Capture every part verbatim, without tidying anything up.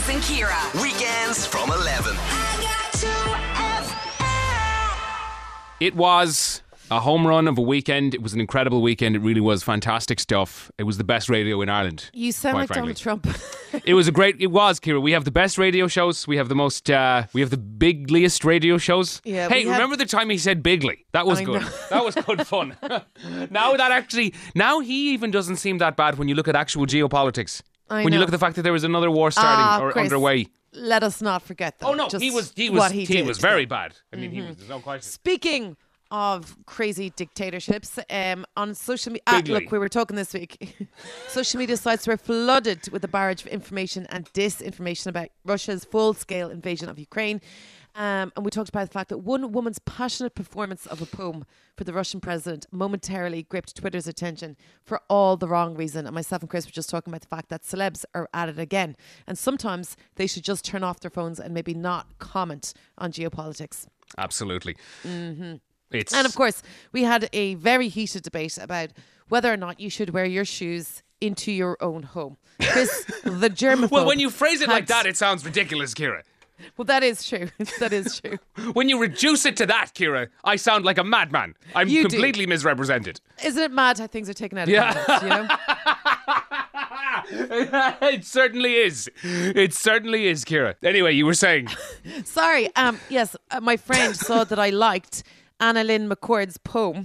Chris and Kira. Weekends from eleven. It was a home run of a weekend. It was an incredible weekend. It really was fantastic stuff. It was the best radio in Ireland. You sound quite like frankly. Donald Trump. It was a great. It was, Kira. We have the best radio shows. We have the most. Uh, we have the bigliest radio shows. Yeah, Hey, we have- remember the time he said bigly? That was I good. know. That was good fun. Now that actually, now he even doesn't seem that bad when you look at actual geopolitics. I when you know. look at the fact that there was another war starting Ah, or Chris, underway. Let us not forget that. Oh no, just he was. He was. what he, He, did. was very bad. I mean, he was. There's no question. Speaking of crazy dictatorships, um, on social media, ah, Bigly. look, we were talking this week. Social media sites were flooded with a barrage of information and disinformation about Russia's full-scale invasion of Ukraine. Um, and we talked about the fact that one woman's passionate performance of a poem for the Russian president momentarily gripped Twitter's attention for all the wrong reason. And myself and Chris were just talking about the fact that celebs are at it again. And sometimes they should just turn off their phones and maybe not comment on geopolitics. Absolutely. Mm-hmm. It's And of course, we had a very heated debate about whether or not you should wear your shoes into your own home. Chris, the germaphobe. well, when you phrase it like had- that, it sounds ridiculous, Kira. Well, that is true. That is true. When you reduce it to that, Kira, I sound like a madman. I'm You do. completely misrepresented. Isn't it mad how things are taken out of Yeah. context, you know? It certainly is. It certainly is, Kira. Anyway, you were saying. Sorry. Um, yes, uh, my friend saw that I liked Anna Lynn McCord's poem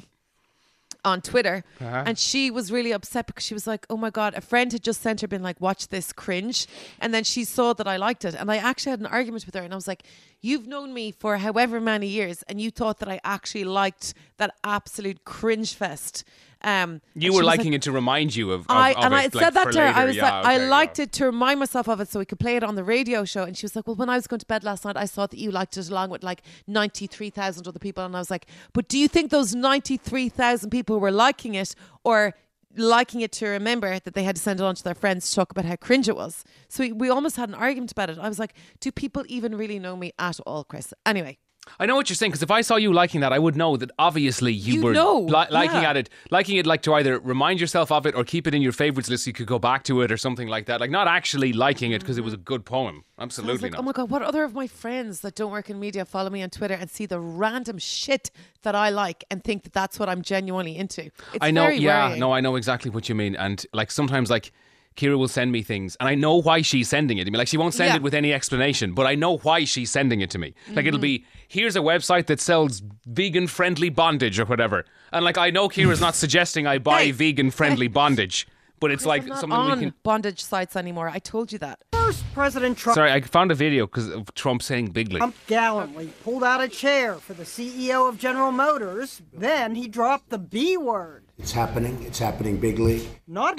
on Twitter, Uh-huh. and she was really upset because she was like, oh my God, a friend had just sent her, been like, watch this, cringe. And then she saw that I liked it. And I actually had an argument with her, and I was like, you've known me for however many years, and you thought that I actually liked that absolute cringe fest. Um, You and were she was liking like, it to remind you of, of, I, of and it, I like, said that for to her. I later. was Yeah, like, I okay, liked yeah. it to remind myself of it so we could play it on the radio show. And she was like, well, when I was going to bed last night, I saw that you liked it along with like ninety-three thousand other people. And I was like, but do you think those ninety-three thousand people were liking it or liking it to remember that they had to send it on to their friends to talk about how cringe it was? So we, we almost had an argument about it. I was like, do people even really know me at all, Chris? Anyway. I know what you're saying, because if I saw you liking that, I would know that obviously you, You were know, li- liking yeah. at it, liking it like to either remind yourself of it or keep it in your favourites list so you could go back to it or something like that. Like not actually liking it because it was a good poem. I was Absolutely like, not. oh my God, what other of my friends that don't work in media follow me on Twitter and see the random shit that I like and think that that's what I'm genuinely into? It's I know, very yeah, worrying. no, I know exactly what you mean. And like sometimes, like Kira will send me things, and I know why she's sending it. I mean, like she won't send Yeah. it with any explanation, but I know why she's sending it to me. Like it'll be, here's a website that sells vegan-friendly bondage or whatever, and like I know Kira's not suggesting I buy Hey. vegan-friendly bondage, but it's like I'm not something on we can. bondage sites anymore. I told you that. First, President Trump Sorry, I found a video because of Trump saying bigly. gallantly pulled out a chair for the C E O of General Motors. Then he dropped the B word. It's happening. It's happening bigly. Not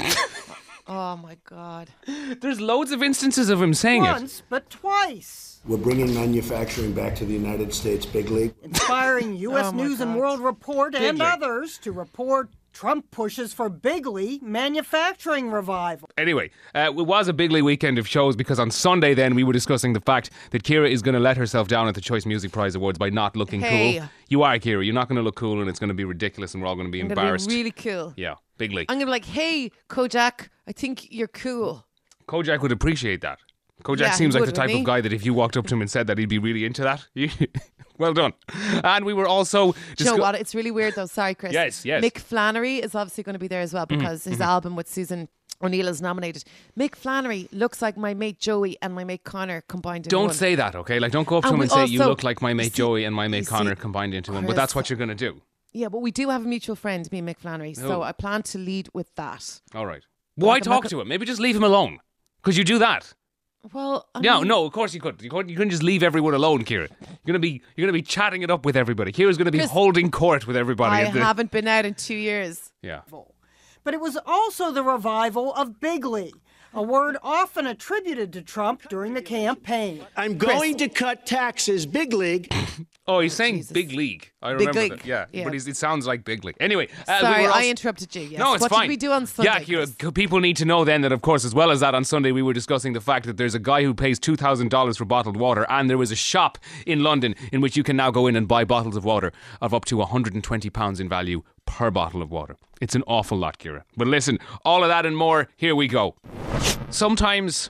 Oh my God. There's loads of instances of him saying it. once, but twice. We're bringing manufacturing back to the United States bigly. Inspiring U S Oh my News and God. World Report and Bigly. others to report Trump pushes for bigly manufacturing revival. Anyway, uh, it was a bigly weekend of shows because on Sunday then we were discussing the fact that Kira is going to let herself down at the Choice Music Prize Awards by not looking Hey. cool. You are, Kira. You're not going to look cool and it's going to be ridiculous and we're all going to be I'm going to embarrassed. be really cool. Yeah, bigly. I'm going to be like, hey, Kojak, I think you're cool. Kojak would appreciate that. Kojak Yeah, he seems like would, the type wouldn't of he? guy that if you walked up to him and said that, he'd be really into that. Well done. And we were also... Do you know discu- what? It's really weird though. Sorry, Chris. Yes, yes. Mick Flannery is obviously going to be there as well because his album with Susan O'Neill is nominated. Mick Flannery looks like my mate Joey and my mate Connor combined in Don't one. say that, okay? Like, don't go up to And him we and say, you also- look like my you mate see- Joey and my you mate see, Connor combined into one. But Chris- that's what you're going to do. Yeah, but we do have a mutual friend, me and Mick Flannery. So Who? I plan to lead with that. All right. Why Like, I'm not talk go- to him? Maybe just leave him alone. Because you do that. Well, I No, mean, no, of course you could. You couldn't, you couldn't just leave everyone alone, Kira. You're gonna be you're gonna be chatting it up with everybody. Kira's gonna be Chris, holding court with everybody. I at the- haven't been out in two years. Yeah. But it was also the revival of bigly, a word often attributed to Trump during the campaign. I'm going to cut taxes, big league. Oh, he's saying Jesus. big league. I Big remember league. that. Yeah, Yeah. but he's, it sounds like big league. Anyway, uh, we Sorry, were I also- interrupted you. Yes. No, it's what fine. did we do on Sunday? Yeah, Kira, Chris? c- people need to know then that, of course, as well as that, on Sunday we were discussing the fact that there's a guy who pays two thousand dollars for bottled water, and there was a shop in London in which you can now go in and buy bottles of water of up to one hundred twenty pounds in value per bottle of water. It's an awful lot, Kira. But listen, all of that and more, here we go. Sometimes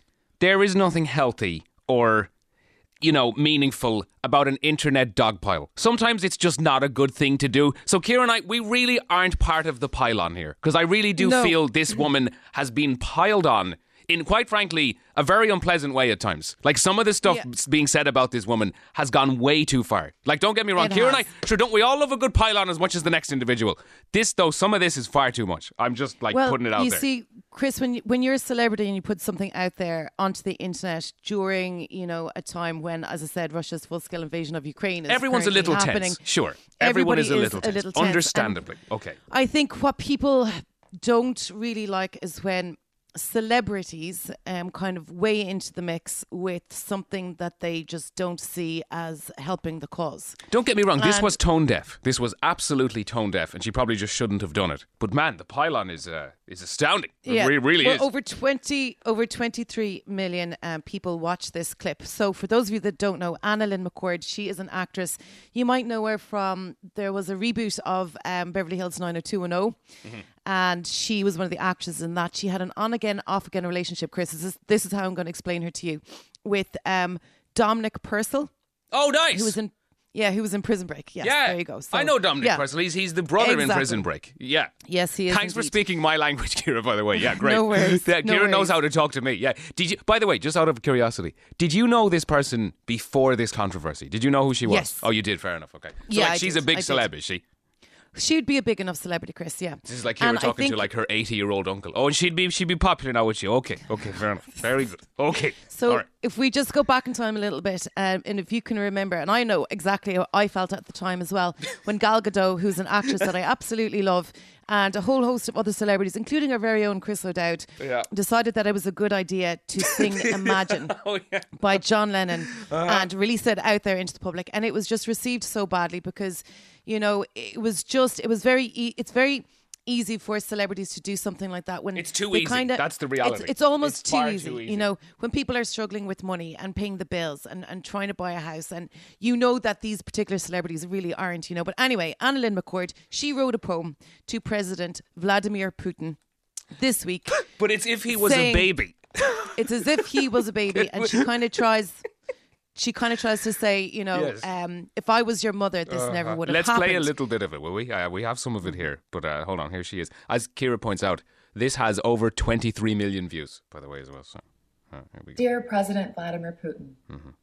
there is nothing healthy or, you know, meaningful about an internet dogpile. Sometimes it's just not a good thing to do. So, Ciara and I, we really aren't part of the pile-on here. Because I really do No. feel this woman has been piled on in, quite frankly, a very unpleasant way at times. Like, some of the stuff Yeah. being said about this woman has gone way too far. Like, don't get me wrong, It Ciara and has. I, sure, don't we all love a good pile-on as much as the next individual? This, though, some of this is far too much. I'm just, like, Well, putting it out you there. see, Chris, when you, when you're a celebrity and you put something out there onto the internet during, you know, a time when, as I said, Russia's full-scale invasion of Ukraine is Everyone's a currently little happening. tense. Sure. Everyone Everybody is a little tense. tense. And Understandably. Okay. I think what people don't really like is when celebrities um, kind of weigh into the mix with something that they just don't see as helping the cause. Don't get me wrong, this And- was tone deaf. This was absolutely tone deaf, and she probably just shouldn't have done it. But man, the pylon is uh, is astounding. It re- really well, is. Over twenty, over twenty-three million um, people watch this clip. So for those of you that don't know, Anna Lynn McCord, she is an actress. You might know her from, there was a reboot of um, Beverly Hills nine oh two one oh. Mm-hmm. And she was one of the actresses in that. She had an on-again, off-again relationship, Chris. This is, this is how I'm going to explain her to you. With um, Dominic Purcell, oh, nice. who was in, yeah, who was in Prison Break. Yes, yeah, there you go. So, I know Dominic yeah. Purcell. He's, he's the brother in Exactly. Prison Break. Yeah. Yes, he is. Thanks for indeed. speaking my language, Ciara, by the way. Yeah, great. No worries. Yeah, No Ciara knows worries. how to talk to me. Yeah. Did you? By the way, just out of curiosity, did you know this person before this controversy? Did you know who she was? Yes. Oh, you did. Fair enough. Okay. So Yeah, like, I she's did. a big I did. celeb, is she? She'd be a big enough celebrity, Chris, yeah. This is like Ciara And I talking think- to like her eighty-year-old uncle. Oh, and she'd be she'd be popular now, would she? Okay, okay, fair enough. Very good. Okay. So All right. if we just go back in time a little bit, um, and if you can remember, and I know exactly how I felt at the time as well, when Gal Gadot, who's an actress that I absolutely love, and a whole host of other celebrities, including our very own Chris O'Dowd, Yeah. decided that it was a good idea to sing Imagine Oh yeah. by John Lennon Uh-huh. and release it out there into the public. And it was just received so badly because, you know, it was just, it was very, e- it's very easy for celebrities to do something like that when It's too they easy. kinda- That's the reality. It's, it's almost It's too, far easy, too easy. you know, when people are struggling with money and paying the bills and, and trying to buy a house, and you know that these particular celebrities really aren't, you know. But anyway, Anna Lynn McCord, she wrote a poem to President Vladimir Putin this week. But it's if he was saying- a baby. It's as if he was a baby, and she kind of tries. She kind of tries to say, you know, Yes. um, if I was your mother, this never would have Let's happened. play a little bit of it, will we? Uh, we have some of it here, but uh, hold on. Here she is. As Ciara points out, this has over twenty-three million views, by the way, as well. So, uh, here we go. Dear President Vladimir Putin,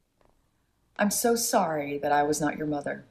I'm so sorry that I was not your mother.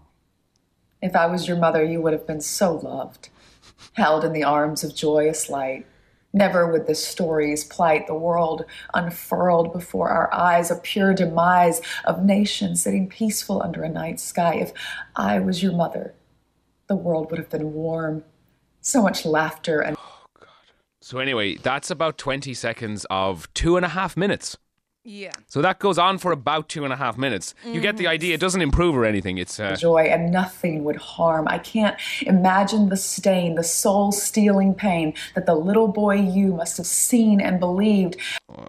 If I was your mother, you would have been so loved, held in the arms of joyous light. Never would the stories plight the world unfurled before our eyes, a pure demise of nations sitting peaceful under a night sky. If I was your mother, the world would have been warm. So much laughter and So anyway, that's about twenty seconds of two and a half minutes. Yeah. So that goes on for about two and a half minutes. You get the idea. It doesn't improve or anything. It's uh, joy, and nothing would harm. I can't imagine the stain, the soul-stealing pain that the little boy you must have seen and believed.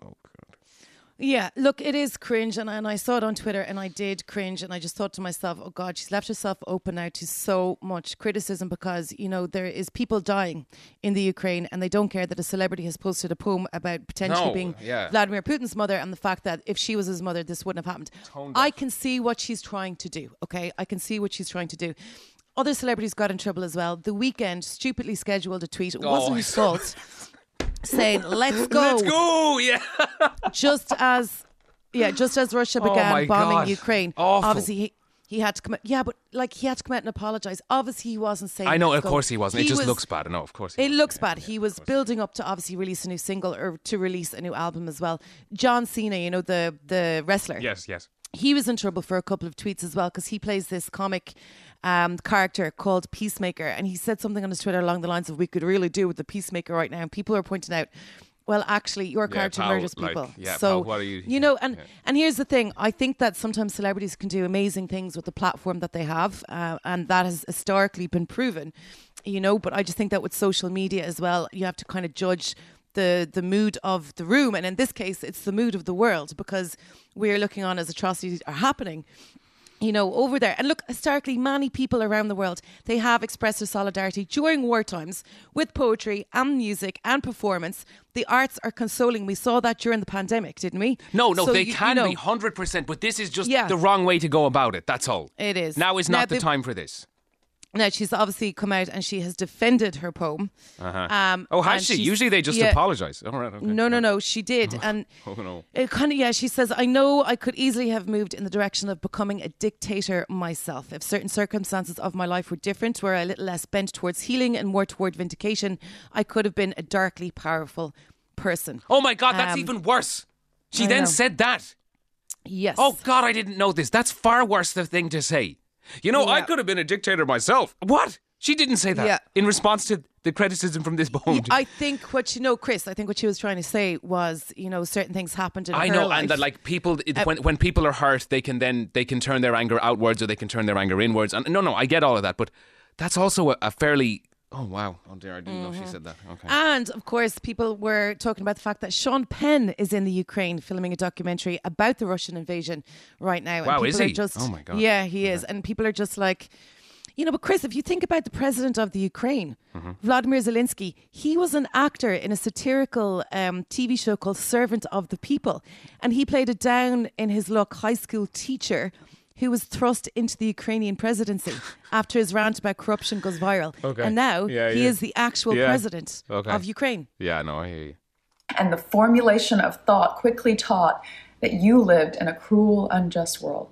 Yeah, look, it is cringe, and, and I saw it on Twitter, and I did cringe, and I just thought to myself, oh God, she's left herself open now to so much criticism because, you know, there is people dying in the Ukraine, and they don't care that a celebrity has posted a poem about potentially No, being yeah. Vladimir Putin's mother, and the fact that if she was his mother, this wouldn't have happened. Tone I deaf. can see what she's trying to do, okay? I can see what she's trying to do. Other celebrities got in trouble as well. The Weeknd stupidly scheduled a tweet. It wasn't Oh, his fault. Saying, let's go. let's go. Yeah. Just as, yeah, just as Russia Oh began my bombing God. Ukraine, Awful. obviously he, he had to come out. Yeah, but like he had to come out and apologise. Obviously he wasn't saying. I know. let's Of go. course he wasn't. It He just was- looks bad. No, of course. He It wasn't. looks Yeah, bad. yeah, He of was course. building up to obviously release a new single or to release a new album as well. John Cena, you know, the the wrestler. Yes, yes. He was in trouble for a couple of tweets as well because he plays this comic um, character called Peacemaker, and he said something on his Twitter along the lines of, "We could really do with the Peacemaker right now." And people are pointing out, well, actually, your character pal, murders like, people. yeah, so pal, what are you- you know, and yeah. and here's the thing: I think that sometimes celebrities can do amazing things with the platform that they have, uh, and that has historically been proven. You know, but I just think that with social media as well, you have to kind of judge the the mood of the room, and in this case, it's the mood of the world because we're looking on as atrocities are happening. you know, over there. And look, historically, many people around the world, they have expressed their solidarity during war times with poetry and music and performance. The arts are consoling. We saw that during the pandemic, didn't we? No, no, So they you- can you know, be one hundred percent, but this is just Yeah. the wrong way to go about it. That's all. It is. Now is Now not the they- time for this. Now, she's obviously come out and she has defended her poem. Uh-huh. Um, oh, has and she? she's- Usually they just yeah. apologise. All right, okay. No, no, no, she did. And Oh, no. it kind of, yeah, she says, I know I could easily have moved in the direction of becoming a dictator myself. If certain circumstances of my life were different, were a little less bent towards healing and more toward vindication, I could have been a darkly powerful person. Oh, my God, that's Um, even worse. She I then know. said that. Yes. Oh, God, I didn't know this. That's far worse the thing to say. You know, I Yeah. could have been a dictator myself. What? She didn't say that. Yeah. In response to the criticism from this poem. Yeah, I think what you know, Chris, I think what she was trying to say was, you know, certain things happened in I her know, life. and that like people, it, Uh, when when people are hurt, they can then they can turn their anger outwards or they can turn their anger inwards. And no, no, I get all of that, but that's also a, a fairly. Oh wow! Oh dear, I didn't know she said that. Okay. And of course, people were talking about the fact that Sean Penn is in the Ukraine filming a documentary about the Russian invasion right now. Wow, and is people he? Are just, Oh, my God. Yeah, he is. And people are just like, you know, but Chris, if you think about the president of the Ukraine, Mm-hmm. Vladimir Zelensky, he was an actor in a satirical um, T V show called Servant of the People. And he played a down in his luck high school teacher who was thrust into the Ukrainian presidency after his rant about corruption goes viral. Okay. And now Yeah, he yeah. is the actual Yeah. president Okay. of Ukraine. Yeah, no, I hear you. And the formulation of thought quickly taught that you lived in a cruel, unjust world.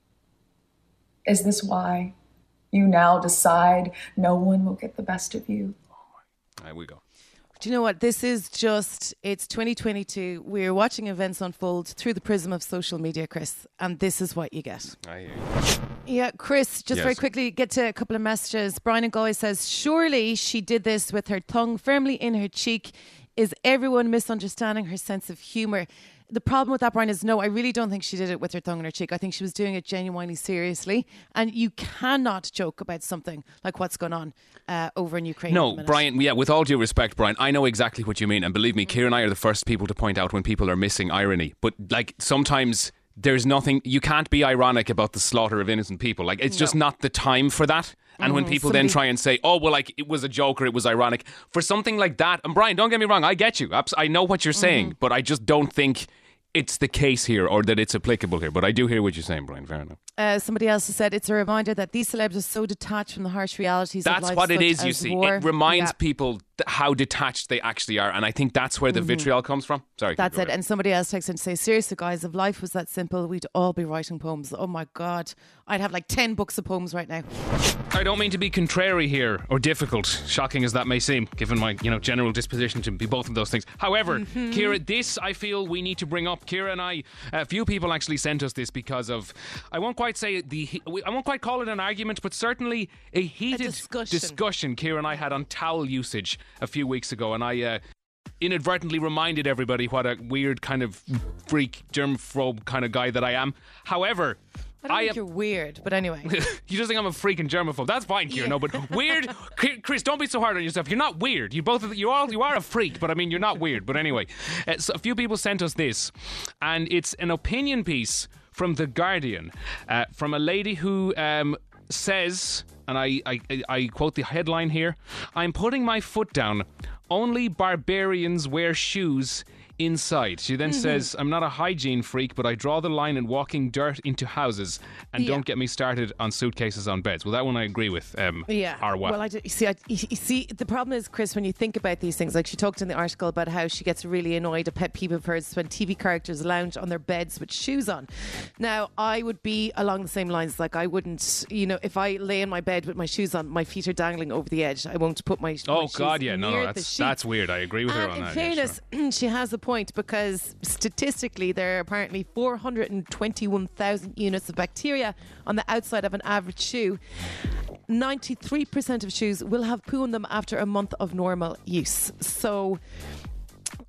Is this why you now decide no one will get the best of you? There we go. Do you know what? This is just, it's twenty twenty-two. We're watching events unfold through the prism of social media, Chris, and this is what you get. I hear you. Yeah, Chris, just Yes. very quickly, get to a couple of messages. Brian and Galway says, surely she did this with her tongue firmly in her cheek. Is everyone misunderstanding her sense of humour? The problem with that, Brian, is no, I really don't think she did it with her tongue in her cheek. I think she was doing it genuinely seriously. And you cannot joke about something like what's going on uh, over in Ukraine. at No, the minute. Brian, yeah, with all due respect, Brian, I know exactly what you mean. And believe me, Ciara and I are the first people to point out when people are missing irony. But, like, sometimes there's nothing, you can't be ironic about the slaughter of innocent people. Like, it's just not the time for that. And when people then somebody- try and say, oh, well, like, it was a joke or it was ironic, for something like that, and Brian, don't get me wrong, I get you. Abs- I know what you're saying, but I just don't think it's the case here or that it's applicable here. But I do hear what you're saying, Brian, fair enough. Uh, somebody else has said it's a reminder that these celebs are so detached from the harsh realities of That's life, what it such is, you as see. war. It reminds Yeah. people th- how detached they actually are. And I think that's where the vitriol comes from. Sorry. That's go it. ahead. And somebody else texts in to say, seriously, guys, if life was that simple, we'd all be writing poems. Oh my God. I'd have like ten books of poems right now. I don't mean to be contrary here or difficult, shocking as that may seem, given my you know general disposition to be both of those things. However, Mm-hmm. Ciara, this I feel we need to bring up. Ciara and I, a few people actually sent us this because of, I won't quite say the, I won't quite call it an argument, but certainly a heated discussion. discussion Ciara and I had on towel usage a few weeks ago, and I. Uh, inadvertently reminded everybody what a weird kind of freak, germphobe kind of guy that I am. However, I don't I think am. you're weird, but anyway. You just think I'm a freaking germaphobe. That's fine, Ciara. No, but weird, Chris. Don't be so hard on yourself. You're not weird. You both, you are, you are a freak. But I mean, you're not weird. But anyway, uh, so a few people sent us this, and it's an opinion piece from The Guardian, uh, from a lady who um, says, and I, I, I quote the headline here: "I'm putting my foot down. Only barbarians wear shoes." Inside. She then Mm-hmm. says, I'm not a hygiene freak, but I draw the line in walking dirt into houses, and Yeah. don't get me started on suitcases on beds. Well, that one I agree with. Um, Yeah. Arwa. Well, I do, you see, I, you you see, the problem is, Chris, when you think about these things, like she talked in the article about how she gets really annoyed, a pet peeve of hers, when T V characters lounge on their beds with shoes on. Now, I would be along the same lines. Like, I wouldn't, you know, if I lay in my bed with my shoes on, my feet are dangling over the edge. I won't put my, my oh, shoes God, yeah. No, near no, the that's, sheets. that's weird. I agree with her And on in that. yeah, fairness, sure. she has a point, because statistically there are apparently four hundred twenty-one thousand units of bacteria on the outside of an average shoe. ninety-three percent of shoes will have poo in them after a month of normal use. So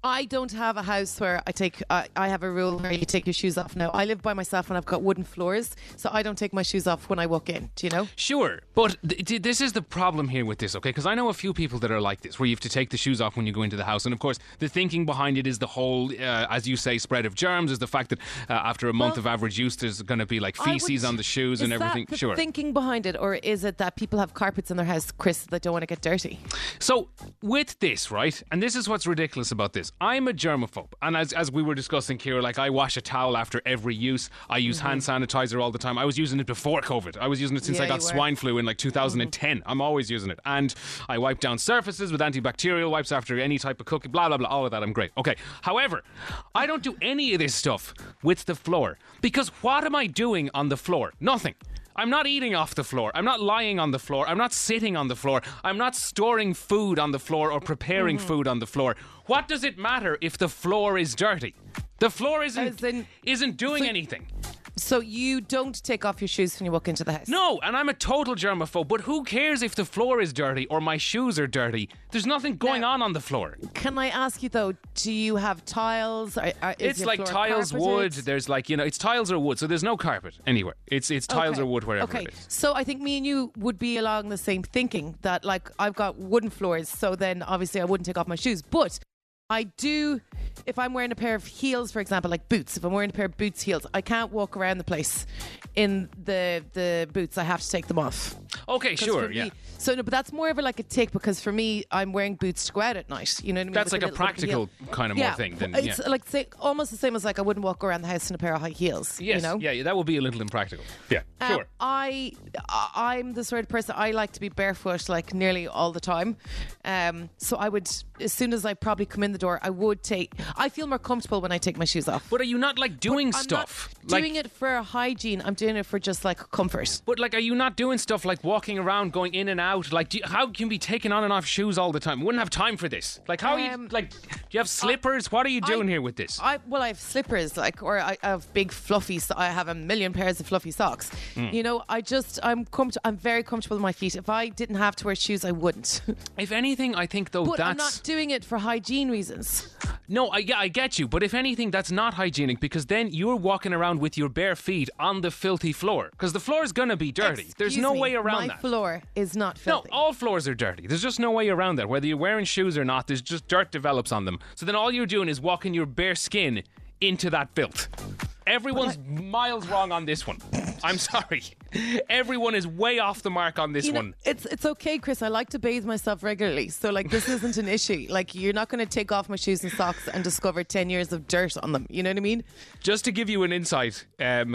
I don't have a house where I take. Uh, I have a rule where you take your shoes off now. I live by myself and I've got wooden floors, so I don't take my shoes off when I walk in. Do you know? Sure, but th- th- this is the problem here with this, okay? Because I know a few people that are like this, where you have to take the shoes off when you go into the house. And of course, the thinking behind it is the whole, uh, as you say, spread of germs, is the fact that uh, after a month Well, of average use, there's going to be like I feces would- on the shoes and is everything. That the Sure. thinking behind it, or is it that people have carpets in their house, Chris, that don't want to get dirty? So, with this, right, and this is what's ridiculous about this. I'm a germaphobe. And as, as we were discussing, Ciara, like I wash a towel after every use. I use Mm-hmm. hand sanitizer all the time. I was using it before COVID. I was using it since Yeah, I got you were. swine flu in like two thousand ten. Mm-hmm. I'm always using it. And I wipe down surfaces with antibacterial wipes after any type of cooking, blah, blah, blah. All of that, I'm great. Okay. However, I don't do any of this stuff with the floor. Because what am I doing on the floor? Nothing. I'm not eating off the floor. I'm not lying on the floor. I'm not sitting on the floor. I'm not storing food on the floor or preparing Mm-hmm. food on the floor. What does it matter if the floor is dirty? The floor isn't As in- isn't doing So- anything. So you don't take off your shoes when you walk into the house? No, and I'm a total germaphobe, but who cares if the floor is dirty or my shoes are dirty? There's nothing going Now- on on the floor. Can I ask you though? Do you have tiles? Or, or is It's your like floor tiles, carpeted? wood. There's like, you know, it's tiles or wood, so there's no carpet anywhere. It's it's tiles Okay. or wood wherever Okay, it is. so I think me and you would be along the same thinking that like I've got wooden floors, so then obviously I wouldn't take off my shoes. But I do, if I'm wearing a pair of heels, for example, like boots. If I'm wearing a pair of boots heels, I can't walk around the place in the the boots. I have to take them off. Okay, 'Cause sure, for yeah. me- so no, but that's more of a like a tick because for me, I'm wearing boots to go out at night. You know what I mean? That's With like the a little bit of heel. practical kind of more yeah, thing than- it's yeah. like say, almost the same as like I wouldn't walk around the house in a pair of high heels. Yes, you know? yeah, yeah, that would be a little impractical. Yeah, Um, sure. I, I- I'm the sort of person I like to be barefoot like nearly all the time. Um, so I would, as soon as I probably come in the door, I would take. I feel more comfortable when I take my shoes off. But are you not like doing I'm stuff? not like, doing it for hygiene. I'm doing it for just like comfort. But like, are you not doing stuff like walking around, going in and out? Like, do you, how can you be taking on and off shoes all the time? I wouldn't have time for this. Like, how are you? Um, Like, do you have slippers? what are you doing I- here with this? I well, I have slippers, like, or I have big fluffy. So I have a million pairs of fluffy socks. Mm. You know, I just I'm comfort- I'm very comfortable in my feet. If I didn't have to wear shoes, I wouldn't. if anything, I think though but that's I'm not doing it for hygiene reasons. no. I yeah, I get you. But if anything, that's not hygienic because then you're walking around with your bare feet on the filthy floor because the floor is gonna be dirty. There's Excuse no me, way around my that. floor is not No, filthy. all floors are dirty. There's just no way around that. Whether you're wearing shoes or not, there's just dirt develops on them. So then all you're doing is walking your bare skin into that filth. Everyone's miles wrong on this one. I'm sorry. Everyone is way off the mark on this You know, one. it's it's okay, Chris. I like to bathe myself regularly, so like this isn't an issue. Like you're not going to take off my shoes and socks and discover ten years of dirt on them. You know what I mean? Just to give you an insight um,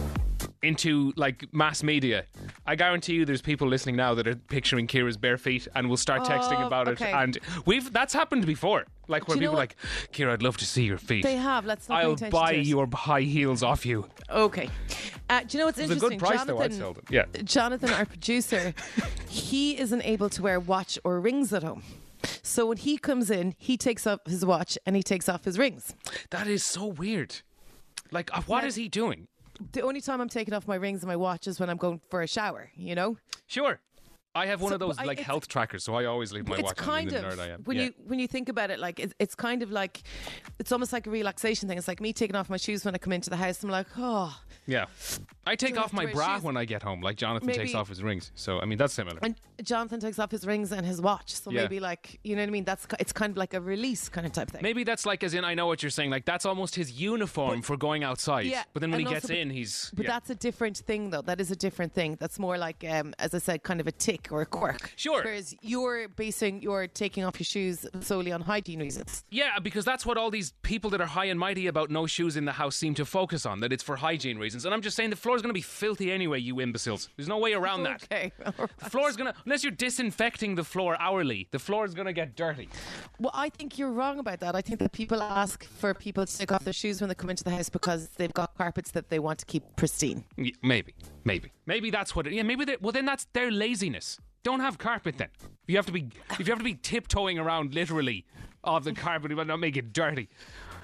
into like mass media, I guarantee you there's people listening now that are picturing Ciara's bare feet and will start texting Oh, about okay. it. And we've that's happened before. Like where Do you know people are what? like, Ciara, I'd love to see your feet. They have. Let's not pay I'll attention buy to it. your high heels off you. Okay. Uh, do you know what's It's a interesting? good price though, I'd Jonathan, sell them. Yeah. Jonathan, our producer, he isn't able to wear watch or rings at home. So when he comes in, he takes off his watch and he takes off his rings. That is so weird. Like, uh, what Yeah. is he doing? The only time I'm taking off my rings and my watch is when I'm going for a shower, you know? Sure. I have one So, of those but I- like it's- health trackers, so I always leave my it's watch on. kind The of nerd I am. when Yeah. you when you think about it, like it's, it's kind of like it's almost like a relaxation thing. It's like me taking off my shoes when I come into the house. I'm like, oh, Yeah. I take Don't off have to my wear bra shoes. when I get home, like Jonathan takes Maybe- off his rings. So I mean that's similar. and Jonathan takes off his rings and his watch. So Yeah. maybe like you know what I mean. That's ki- it's kind of like a release kind of type thing. Maybe that's like as in I know what you're saying. Like that's almost his uniform for going outside. Yeah, But then when and he also- gets in, he's But yeah. that's a different thing, though. That is a different thing. That's more like, um, as I said, kind of a tick or a quirk. Sure. Whereas you're basing, you're taking off your shoes solely on hygiene reasons. Yeah, because that's what all these people that are high and mighty about no shoes in the house seem to focus on, that it's for hygiene reasons. And I'm just saying the floor's going to be filthy anyway, you imbeciles. There's no way around that. Okay. The floor's going to, unless you're disinfecting the floor hourly, the floor's going to get dirty. Well, I think you're wrong about that. I think that people ask for people to take off their shoes when they come into the house because they've got carpets that they want to keep pristine. Yeah, maybe, maybe. Maybe that's what it, yeah, maybe, they, well then that's their laziness. Don't have carpet then. If you have to be, if you have to be tiptoeing around literally off the carpet, you better not make it dirty.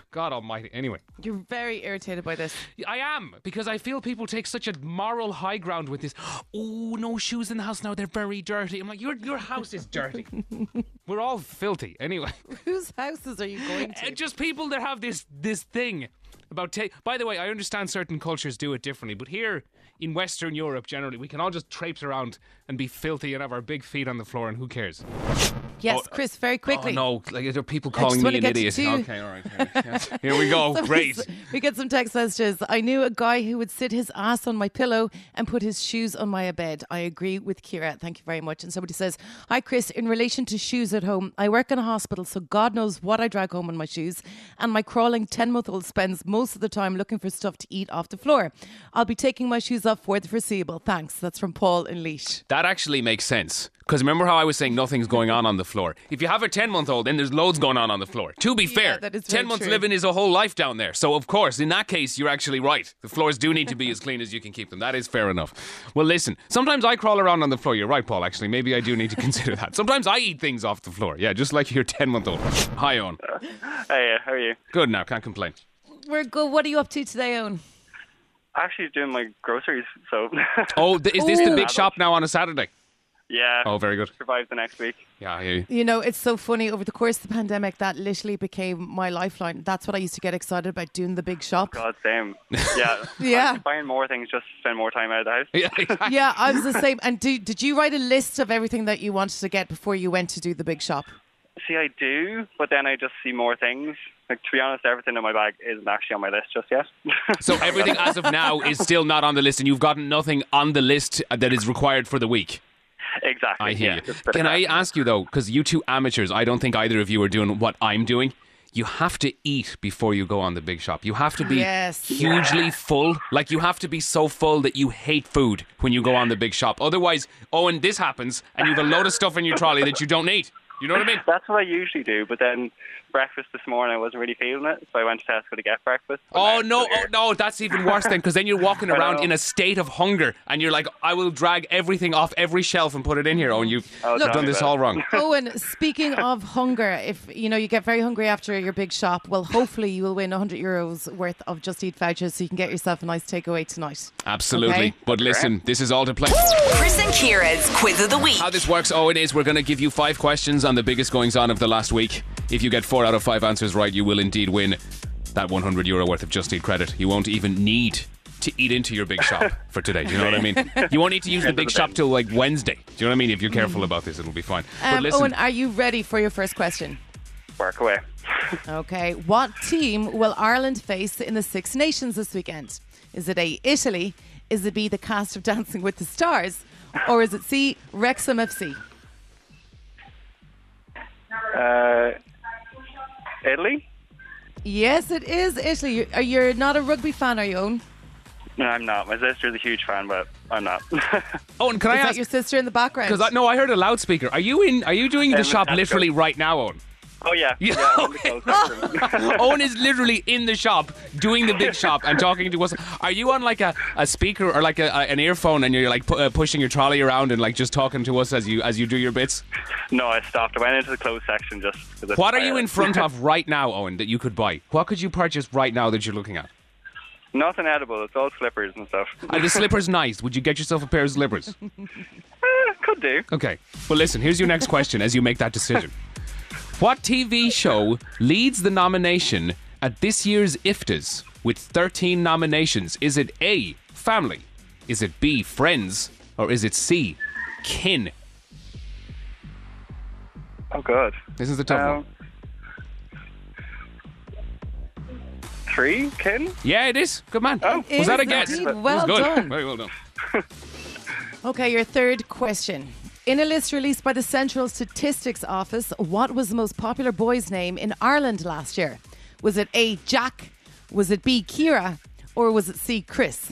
God almighty. Anyway. You're very irritated by this. I am, because I feel people take such a moral high ground with this. Oh, no shoes in the house now, they're very dirty. I'm like, your your house is dirty. We're all filthy. Anyway. Whose houses are you going to? Uh, just people that have this this thing about take. By the way, I understand certain cultures do it differently, but here in Western Europe, generally, we can all just traipse around and be filthy and have our big feet on the floor, and who cares? Yes, Oh, Chris, very quickly. Oh no, like there are people I calling just me wanna an get to idiot. two. Okay, all right. all right, yes. Here we go. Great. We get some text messages. I knew a guy who would sit his ass on my pillow and put his shoes on my bed. I agree with Kira. Thank you very much. And somebody says, hi, Chris. In relation to shoes at home, I work in a hospital, so God knows what I drag home in my shoes. And my crawling ten-month-old spends most of the time looking for stuff to eat off the floor. I'll be taking my shoes off for the foreseeable. Thanks. That's from Paul in Leash. That actually makes sense. Because remember how I was saying nothing's going on on the floor? If you have a ten-month-old, then there's loads going on on the floor. To be fair, that is very ten months true. living is a whole life down there. So, of course, in that case, you're actually right. The floors do need to be as clean as you can keep them. That is fair enough. Well, listen, sometimes I crawl around on the floor. You're right, Paul, actually. Maybe I do need to consider that. Sometimes I eat things off the floor. Yeah, just like your ten-month-old. Hi, Owen. Hey, how are you? Good now, can't complain. We're good. What are you up to today, Owen? Actually doing my groceries, so... Oh, th- is this the Ooh. big shop now on a Saturday? yeah. Oh, very good. Survive the next week. Yeah, I hear you. You know, it's so funny. Over the course of the pandemic, that literally became my lifeline. That's what I used to get excited about, doing the big shop. God, same. Yeah. Yeah. I'm buying more things just to spend more time out of the house. Yeah, exactly. Yeah, I was the same. And do, did you write a list of everything that you wanted to get before you went to do the big shop? See, I do, but then I just see more things. Like, to be honest, everything in my bag isn't actually on my list just yet. So everything as of now is still not on the list, and you've gotten nothing on the list that is required for the week. Exactly. I hear yeah, you. just a bit Can of I that. ask you, though, because you two amateurs, I don't think either of you are doing what I'm doing. You have to eat before you go on the big shop. You have to be Yes. hugely full. Like, you have to be so full that you hate food when you go on the big shop. Otherwise, Owen, this happens, and you have a load of stuff in your trolley that you don't need. You know what I mean? That's what I usually do, but then breakfast this morning I wasn't really feeling it, so I went to Tesco to get breakfast. But Oh, now it's no, still oh, here. no, that's even worse then, because then you're walking I around know. in a state of hunger, and you're like, I will drag everything off every shelf and put it in here. Oh, and you've Oh, done tell me this about all it. wrong. Owen, speaking of hunger, if you know you get very hungry after your big shop, well, hopefully you will win one hundred euros worth of Just Eat vouchers, so you can get yourself a nice takeaway tonight. Absolutely. Okay. But listen, this is all to play. Chris and Kira's Quiz of the Week. How this works, Owen, is we're going to give you five questions on the biggest goings on of the last week. If you get four out of five answers right, you will indeed win that one hundred euro worth of Just Eat credit. You won't even need to eat into your big shop for today. Do you know what I mean? You won't need to use the big shop till like Wednesday. Do you know what I mean? If you're careful about this, it'll be fine. But Um, listen, Owen, are you ready for your first question? Work away. Okay. What team will Ireland face in the Six Nations this weekend? Is it A, Italy? Is it B, the cast of Dancing with the Stars? Or is it C, Wrexham F C? Uh, Italy? Yes, it is Italy. You're, are you're not a rugby fan, are you, Owen? No, I'm not. My sister's a huge fan, but I'm not. Owen, can Is I that ask? your sister in the background? Because I, no, I heard a loudspeaker. Are you in? Are you doing the Um, shop that's literally good. right now, Owen? Oh, yeah. Yeah, yeah I'm in the clothes section. Owen is literally in the shop, doing the big shop and talking to us. Are you on like a, a speaker or like a, a, an earphone and you're like pu- uh, pushing your trolley around and like just talking to us as you as you do your bits? No, I stopped. I went into the clothes section just because it's What are you quiet. in front of right now, Owen, that you could buy? What could you purchase right now that you're looking at? Nothing edible. It's all slippers and stuff. Are the slippers nice? Would you get yourself a pair of slippers? Eh, could do. Okay. Well, listen, here's your next question as you make that decision. What T V show leads the nomination at this year's I F Tas with thirteen nominations? Is it A, Family? Is it B, Friends? Or is it C, Kin? Oh, good. This is the tough Um, one. Three, Kin? Yeah, it is. Good man. Oh. It Was that a is guess? indeed. It was Well good. done. Very well done. Okay, your third question. In a list released by the Central Statistics Office, what was the most popular boy's name in Ireland last year? Was it A, Jack? Was it B, Kira? Or was it C, Chris?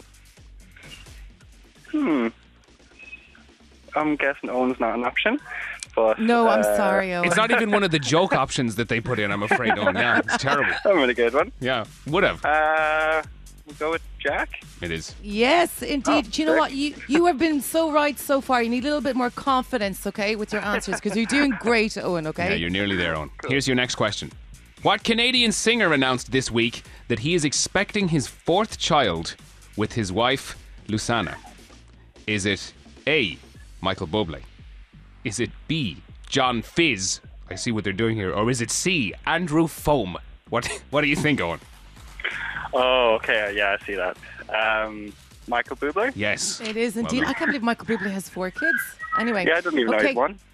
Hmm. I'm guessing Owen's not an option. But, No, I'm uh, sorry, Owen. It's not even one of the joke options that they put in, I'm afraid. Oh, yeah, it's terrible. I'm really good one. Yeah, would have. Uh, we'll go with Jack. It is. Yes, indeed. Oh, Do you know sick. what? You you have been so right so far. You need a little bit more confidence, okay, with your answers because you're doing great, Owen, okay? Yeah, you're nearly there, Owen. Here's your next question. What Canadian singer announced this week that he is expecting his fourth child with his wife, Luciana? Is it A, Michael Bublé? Is it B, John Fizz? I see what they're doing here. Or is it C, Andrew Foam? What What do you think, Owen? Oh, okay. Yeah, I see that. Um, Michael Bublé? Yes. It is indeed. Well, I can't believe Michael Bublé has four kids. Anyway. Yeah, I didn't even know okay. he'd one.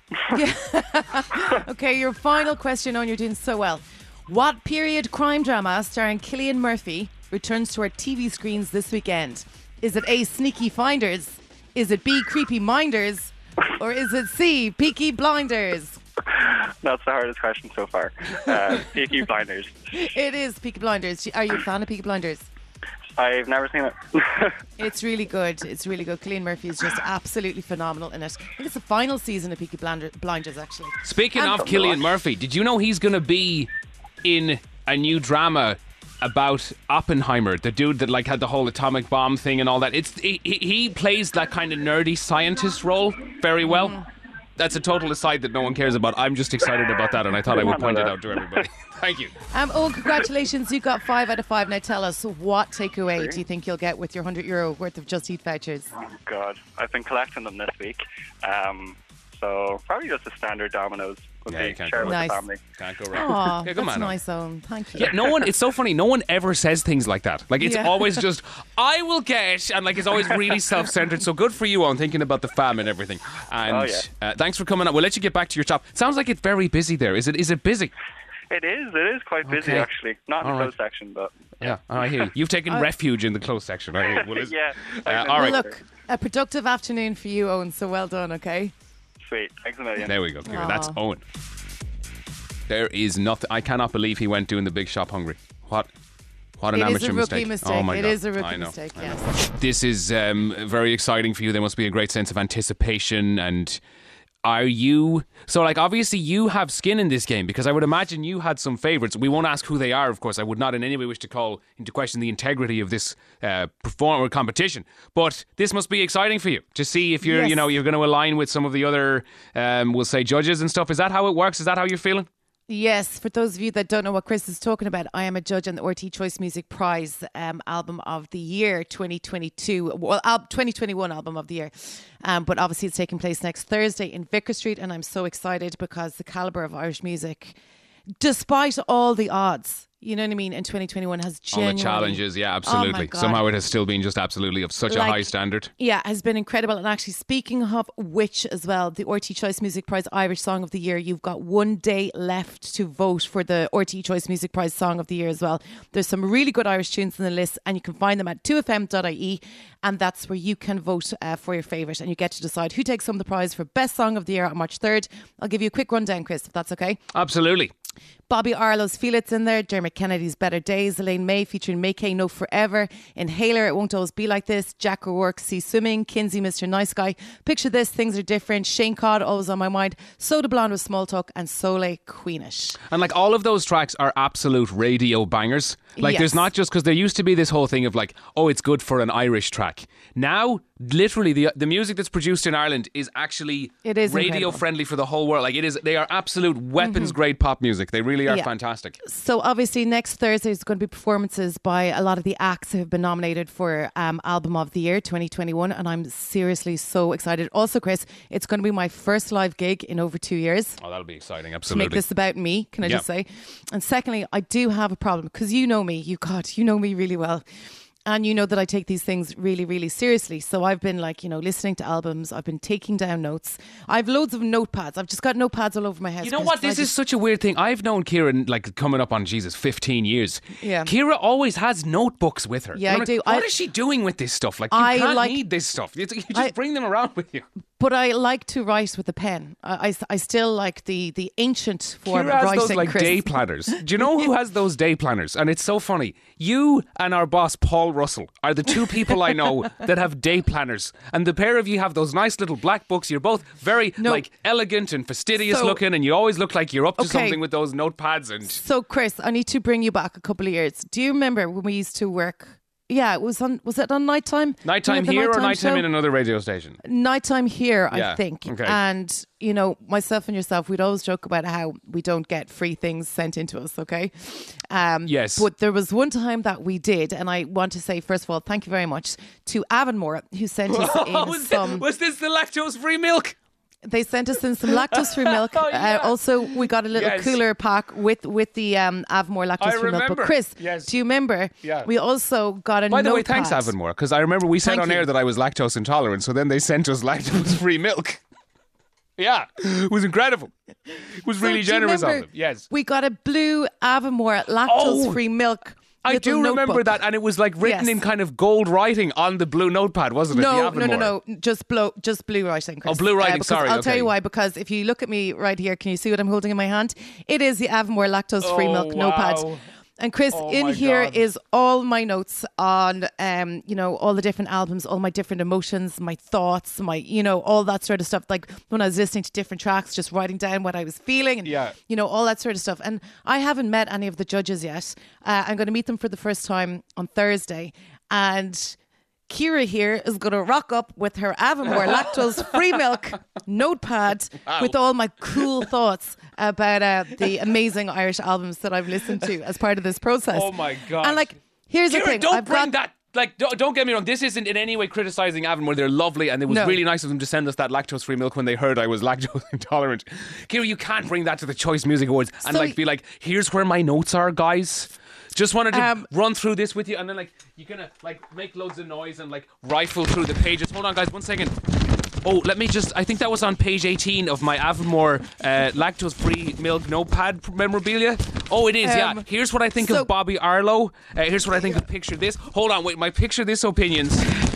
Yeah. Okay, your final question on. You're doing so well. What period crime drama starring Cillian Murphy returns to our T V screens this weekend? Is it A, Sneaky Finders? Is it B, Creepy Minders? Or is it C, Peaky Blinders? That's the hardest question so far. Uh, Peaky Blinders. It is Peaky Blinders. Are you a fan of Peaky Blinders? I've never seen it. It's really good. It's really good. Cillian Murphy is just absolutely phenomenal in it. I think it's the final season of Peaky Blinder- Blinders, actually. Speaking And- of Cillian Murphy, did you know he's going to be in a new drama about Oppenheimer, the dude that like had the whole atomic bomb thing and all that? It's he, he plays that kind of nerdy scientist role very well. Mm. That's a total aside that no one cares about. I'm just excited about that, and I thought I would point it out to everybody. Thank you. Um, oh, congratulations. You got five out of five. Now tell us, what takeaway do you think you'll get with your one hundred euro worth of Just Eat vouchers? Oh, God. I've been collecting them this week. Um, so probably just a standard Domino's. Would Yeah, be you can't share go with wrong. the family. Can't go wrong. Aw, Yeah, good that's man, nice, Owen. Thank you. Yeah, no one, it's so funny, no one ever says things like that. Like, it's Yeah. always just, I will get, and like, it's always really self-centered. So good for you on thinking about the fam and everything. And Oh, yeah. uh, thanks for coming up. We'll let you get back to your shop. Sounds like it's very busy there. Is it? Is it busy? It is. It is quite busy, Okay. actually. Not in All the right. closed section, but... Yeah, I hear you. You've taken refuge in the closed section. I hear you. Well, is- yeah. Uh, all right. Look, a productive afternoon for you, Owen, so well done, okay? Sweet. Thanks a million. There we go. Kira. Aw. That's Owen. There is nothing. I cannot believe he went doing the big shop hungry. What? What an It is amateur a rookie mistake. mistake. Oh my It God. is a rookie I know. mistake, I know. yes. This is um, very exciting for you. There must be a great sense of anticipation. And are you... So, like, obviously you have skin in this game, because I would imagine you had some favourites. We won't ask who they are, of course. I would not in any way wish to call into question the integrity of this uh, perform or competition. But this must be exciting for you to see if you're, Yes. you know, you're going to align with some of the other, um, we'll say, judges and stuff. Is that how it works? Is that how you're feeling? Yes, for those of you that don't know what Chris is talking about, I am a judge on the R T Choice Music Prize um, Album of the Year twenty twenty-two, well, al- twenty twenty-one Album of the Year. Um, but obviously it's taking place next Thursday in Vicar Street, and I'm so excited because the calibre of Irish music, despite all the odds, you know what I mean, in twenty twenty-one has All genuinely... the challenges, yeah, Oh my absolutely. God. Somehow it has still been just absolutely of such a Like- high standard. Yeah, has been incredible. And actually, speaking of which as well, the R T Choice Music Prize Irish Song of the Year, you've got one day left to vote for the R T Choice Music Prize Song of the Year as well. There's some really good Irish tunes in the list, and you can find them at two f m dot i e, and that's where you can vote uh, for your favourite, and you get to decide who takes home the prize for Best Song of the Year on March third. I'll give you a quick rundown, Chris, if that's okay. Absolutely. Bobby Arlo's Feel It's in there, Dermot Kennedy's Better Days, Elaine May featuring May Kay No Forever, Inhaler, It Won't Always Be Like This, Jack O'Rourke, Sea Swimming, Kinsey, Mister Nice Guy, Picture This, Things Are Different, Shane Codd, Always on My Mind, Soda Blonde with Small Talk, and Soleil Queenish. And like all of those tracks are absolute radio bangers. Like Yes. there's not just, because there used to be this whole thing of like, oh, it's good for an Irish track. Now, literally, the the music that's produced in Ireland is actually It is radio incredible. friendly for the whole world. Like it is, they are absolute weapons grade pop music. They really are Yeah. fantastic. So obviously next Thursday is going to be performances by a lot of the acts who have been nominated for um, Album of the Year twenty twenty-one, and I'm seriously so excited. Also, Chris, it's going to be my first live gig in over two years. Oh, that'll be exciting. To Absolutely. make this about me, can I Yeah. just say? And secondly, I do have a problem because you know me, you God, you know me really well. And you know that I take these things really, really seriously. So I've been like, you know, listening to albums. I've been taking down notes. I have loads of notepads. I've just got notepads all over my house. You know Chris, what? and I This is just- such a weird thing. I've known Kieran like coming up on Jesus fifteen years. Yeah. Kira always has notebooks with her. Yeah, And I I'm do. like, What I- is she doing with this stuff? Like you I can't like- need this stuff. You, you just I- bring them around with you. But I like to write with a pen. I, I, I still like the, the ancient form Kira of has writing, those like Chris. day planners. Do you know who has those day planners? And it's so funny. You and our boss Paul Russell are the two people I know that have day planners. And the pair of you have those nice little black books. You're both very No. like elegant and fastidious So- looking, and you always look like you're up to Okay. something with those notepads. And So, Chris, I need to bring you back a couple of years. Do you remember when we used to work Yeah, it was on. Was it on Nighttime? Nighttime The here or Nighttime nighttime show? in another radio station? Nighttime here, Yeah, I think. okay. And, you know, myself and yourself, we'd always joke about how we don't get free things sent into us, okay? Um, Yes. But there was one time that we did, and I want to say, first of all, thank you very much to Avonmore, who sent us in was, some... this, was this the lactose-free milk? They sent us in some lactose-free milk. Oh, yeah. uh, also, we got a little Yes. cooler pack with, with the um, Avonmore lactose-free milk. remember. But Chris, Yes. do you remember? Yeah. We also got a By the way, notepad. thanks, Avonmore, because I remember we said Thank on you. air that I was lactose intolerant, so then they sent us lactose-free milk. Yeah, it was incredible. It was So really do you generous of remember them. Yes. We got a blue Avonmore lactose-free milk. I little do remember notebook. that, and it was like written Yes. in kind of gold writing on the blue notepad, wasn't it? No, the no, no, Avonmore. no. Just blue, just blue writing, Chris. Oh, blue writing, because sorry, I'll tell okay. you why. Because if you look at me right here, can you see what I'm holding in my hand? It is the Avonmore lactose-free Oh, milk wow. notepad. And Chris, Oh, in my here God. is all my notes on, um, you know, all the different albums, all my different emotions, my thoughts, my, you know, all that sort of stuff. Like when I was listening to different tracks, just writing down what I was feeling, and Yeah. you know, all that sort of stuff. And I haven't met any of the judges yet. Uh, I'm going to meet them for the first time on Thursday, and Ciara here is going to rock up with her Avonmore lactose-free milk notepad with all my cool thoughts about uh, the amazing Irish albums that I've listened to as part of this process. Oh, my God. And like, here's Ciara, the thing. don't I've bring got, that. Like, don't, don't get me wrong. This isn't in any way criticising Avonmore. They're lovely, and it was No. really nice of them to send us that lactose-free milk when they heard I was lactose intolerant. Ciara, you can't bring that to the Choice Music Awards and So like be like, "Here's where my notes are, guys." Just wanted to Um, run through this with you, and then like you're gonna like make loads of noise and like rifle through the pages. Hold on, guys, one second. Oh, let me just. I think that was on page eighteen of my Avonmore uh, lactose-free milk notepad memorabilia. Oh, it is. yeah. Um, Here's what I think so- of Bobby Arlo. Uh, here's what I think of Picture This. Hold on, wait. My Picture This opinions.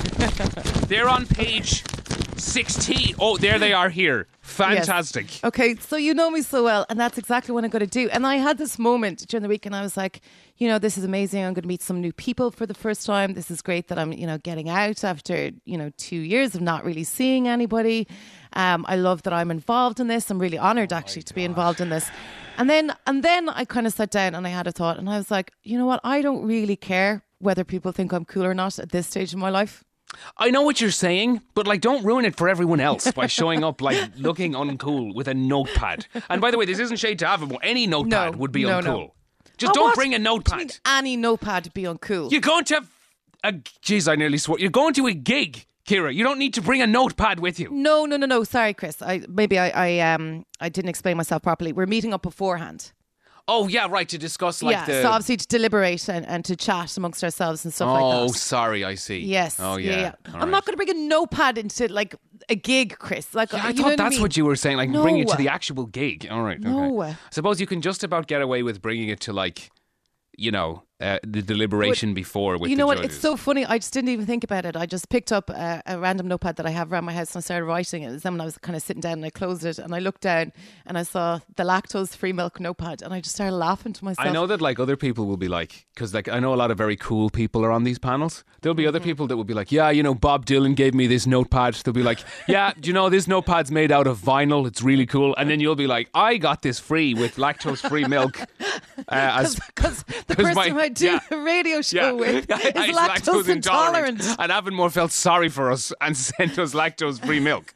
They're on page sixteen. Oh, there they are here. Fantastic. Yes. Okay, so you know me so well, and that's exactly what I'm going to do. And I had this moment during the week, and I was like, you know, this is amazing. I'm going to meet some new people for the first time. This is great that I'm, you know, getting out after, you know, two years of not really seeing anybody. Um, I love that I'm involved in this. I'm really honoured actually to be involved in this. And then, and then I kind of sat down and I had a thought, and I was like, you know what? I don't really care whether people think I'm cool or not at this stage of my life. I know what you're saying, but like, don't ruin it for everyone else by showing up like looking uncool with a notepad. And by the way, this isn't shade to Avonmore. Any notepad No, would be no, uncool. no. Just Oh, don't what? bring a What do you notepad. mean any notepad be uncool? You're going to a. Jeez, I nearly swore. You're going to a gig, Ciara. You don't need to bring a notepad with you. No, no, no, no. Sorry, Chris. I maybe I, I um I didn't explain myself properly. We're meeting up beforehand. Oh yeah, right. To discuss like yeah, the. so obviously to deliberate and, and to chat amongst ourselves and stuff oh, like that. sorry. I see. Yes. Oh yeah. All All I'm not going to bring a notepad into like a gig, Chris. Like Yeah, I you thought know what that's I mean? what you were saying. Like, bring it to No. the actual gig. All right. No. Okay. I suppose you can just about get away with bringing it to like, you know, uh, the deliberation before with You the know what? judges. It's so funny. I just didn't even think about it. I just picked up a, a random notepad that I have around my house and I started writing it. And then when I was kind of sitting down and I closed it and I looked down and I saw the lactose-free milk notepad and I just started laughing to myself. I know that like other people will be like, because like I know a lot of very cool people are on these panels. There'll be other Mm-hmm. people that will be like, yeah, you know, Bob Dylan gave me this notepad. They'll be like, yeah, do you know this notepad's made out of vinyl? It's really cool. And then you'll be like, I got this free with lactose-free milk. Uh, as Because the 'cause person my- I do yeah. a radio show with I- is I- it's lactose intolerant. And Avonmore felt sorry for us and sent us lactose-free milk.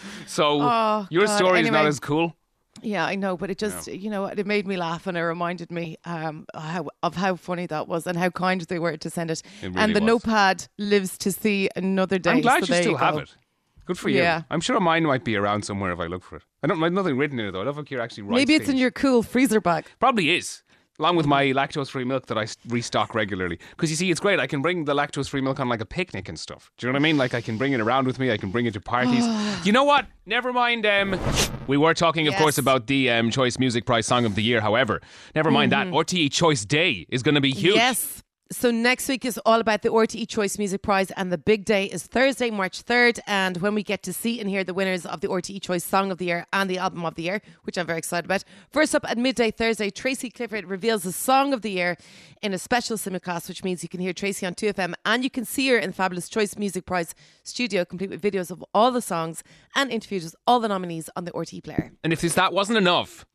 So Oh, your God. story is not Anyway. as cool. Yeah, I know, but it just, you know, it made me laugh and it reminded me um, how, of how funny that was and how kind they were to send it. It really and the was. notepad lives to see another day. I'm glad so you there still have go. it. Good for you. Yeah. I'm sure mine might be around somewhere if I look for it. I don't. I've nothing written in it though. I don't think you're actually right. Maybe it's in your cool freezer bag. Probably is. Along with my lactose-free milk that I s- restock regularly. Because you see, it's great. I can bring the lactose-free milk on like a picnic and stuff. Do you know what I mean? Like I can bring it around with me. I can bring it to parties. You know what? Never mind. Um, we were talking, of Yes. course, about the um, Choice Music Prize Song of the Year. However, never mind that. R T E Choice Day is going to be huge. Yes. So next week is all about the R T E Choice Music Prize and the big day is Thursday, March third. And when we get to see and hear the winners of the R T E Choice Song of the Year and the Album of the Year, which I'm very excited about. First up at midday Thursday, Tracy Clifford reveals the Song of the Year in a special simulcast, which means you can hear Tracy on two F M and you can see her in the fabulous Choice Music Prize studio, complete with videos of all the songs and interviews with all the nominees on the R T E player. And if this, that wasn't enough,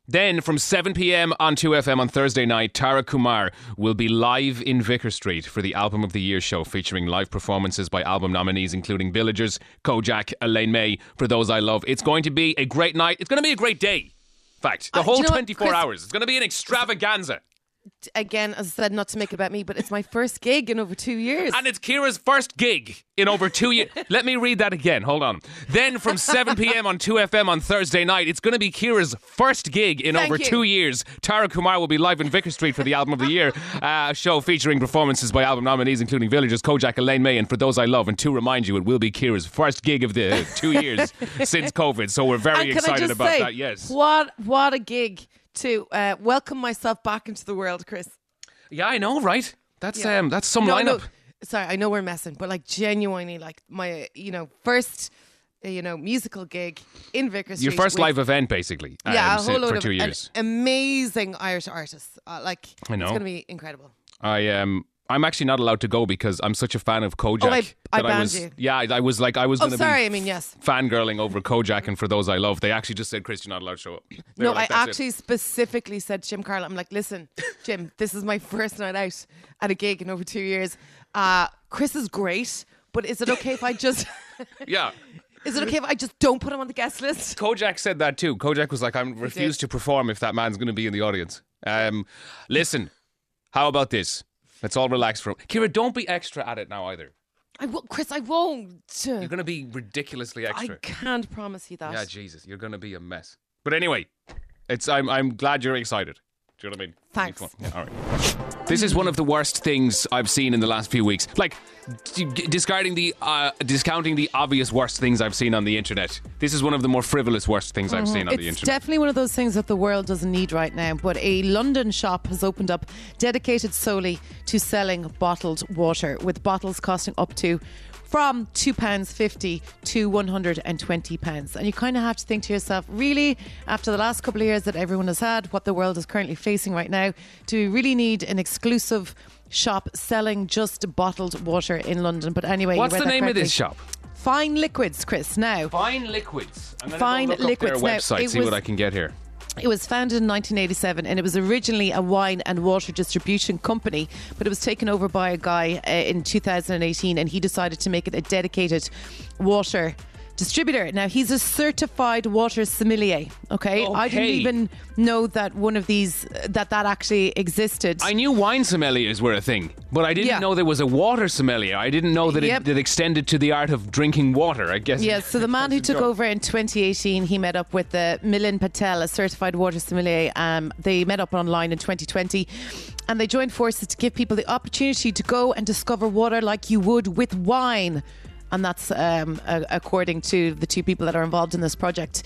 Then from seven p.m. on two F M on Thursday night, Tara Kumar will be live in Vicar Street for the Album of the Year show, featuring live performances by album nominees including Villagers, Kojak, Elaine May, For Those I Love. It's going to be a great night. It's going to be a great day. In fact, the Uh, whole do you know what, twenty-four Chris- hours. It's going to be an extravaganza. Again, as I said, not to make it about me, but it's my first gig in over two years. And it's Ciara's first gig in over two years. Let me read that again. Hold on. Then from seven p.m. on two F M on Thursday night, it's going to be Ciara's first gig in Thank over you. two years. Tara Kumar will be live in Vicar Street for the Album of the Year uh, show, featuring performances by album nominees including Villagers, Kojak, Elaine May, and For Those I Love. And to remind you, it will be Ciara's first gig of the two years since COVID. So we're very And can I excited just about say, that. Yes. What, what a gig to uh, welcome myself back into the world, Chris. Yeah, I know, right? That's Yeah. um, that's some No, lineup. no, sorry, I know we're messing, but like genuinely, like my, you know, first, uh, you know, musical gig in Vicar Street. Your first with- live event, basically. um, yeah, a si- whole load for of two an years. amazing Irish artists. Uh, like, I know. it's going to be incredible. I um I'm actually not allowed to go because I'm such a fan of Kojak. Oh, I- I that banned was, you. Yeah, I, I was like I was Oh, going to sorry. be I mean, yes. fangirling over Kojak and For Those I Love. They actually just said, Chris, you're not allowed to show up. They No, were like, I "That's it." actually specifically said to Jim Carroll, I'm like, listen, Jim, this is my first night out at a gig in over two years. Uh, Chris is great, but is it okay if I just... Yeah. Is it okay if I just don't put him on the guest list? Kojak said that too. Kojak was like, I refuse to perform if that man's going to be in the audience. Um, listen, how about this? Let's all relax for him. Ciara, don't be extra at it now either. I will, Chris, I won't. You're going to be ridiculously I extra. can't promise you that. Yeah, Jesus, you're going to be a mess. But anyway, it's I'm I'm glad you're excited. Do you know what I mean? Thanks. It'll be fun. Yeah, all right. This is one of the worst things I've seen in the last few weeks. Like d- discarding the uh, discounting the obvious worst things I've seen on the internet. This is one of the more frivolous worst things I've seen on It's the internet. definitely one of those things that the world doesn't need right now. But a London shop has opened up dedicated solely to selling bottled water, with bottles costing up to from two pounds fifty to one hundred twenty pounds. And you kind of have to think to yourself, really, after the last couple of years that everyone has had, what the world is currently facing right now, do we really need an exclusive shop selling just bottled water in London? But anyway, you What's read the that name of correctly. this shop? Fine Liquids, Chris. Now, Fine Liquids. I'm gonna Fine go look Liquids. up Now, their website, it see was- what I can get here. it was founded in nineteen eighty-seven and it was originally a wine and water distribution company, but it was taken over by a guy uh, in two thousand eighteen, and he decided to make it a dedicated water distributor. Now, he's a certified water sommelier. Okay, I didn't Okay. even know that one of these that that actually existed. I knew wine sommeliers were a thing, but I didn't Yeah. know there was a water sommelier. I didn't know that Yep. it, it extended to the art of drinking water, I guess. Yes, so the man who took over in twenty eighteen, he met up with uh, Milind Patel, a certified water sommelier. Um, they met up online in twenty twenty and they joined forces to give people the opportunity to go and discover water like you would with wine. And that's um, uh, according to the two people that are involved in this project.